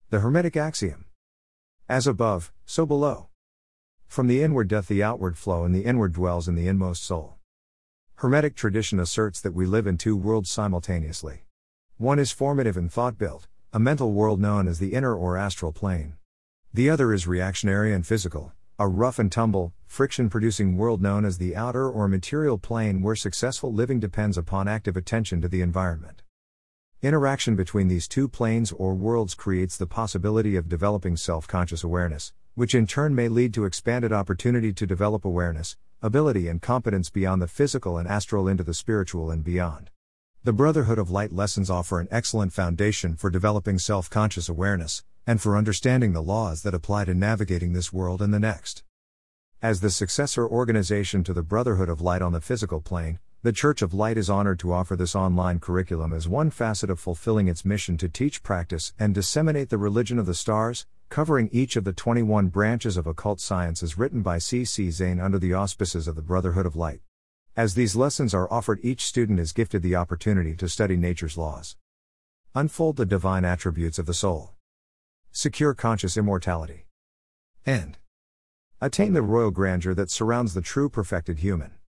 The Hermetic Axiom. As above, so below. From the inward doth the outward flow, and the inward dwells in the inmost soul. Hermetic tradition asserts that we live in two worlds simultaneously. One is formative and thought-built, a mental world known as the inner or astral plane. The other is reactionary and physical, a rough and tumble, friction-producing world known as the outer or material plane, where successful living depends upon active attention to the environment. Interaction between these two planes or worlds creates the possibility of developing self-conscious awareness, which in turn may lead to expanded opportunity to develop awareness, ability and competence beyond the physical and astral into the spiritual and beyond. The Brotherhood of Light lessons offer an excellent foundation for developing self-conscious awareness, and for understanding the laws that apply to navigating this world and the next. As the successor organization to the Brotherhood of Light on the physical plane, the Church of Light is honored to offer this online curriculum as one facet of fulfilling its mission to teach, practice, and disseminate the religion of the stars, covering each of the 21 branches of occult sciences written by C.C. Zane under the auspices of the Brotherhood of Light. As these lessons are offered, each student is gifted the opportunity to study nature's laws, unfold the divine attributes of the soul, secure conscious immortality, and attain the royal grandeur that surrounds the true perfected human.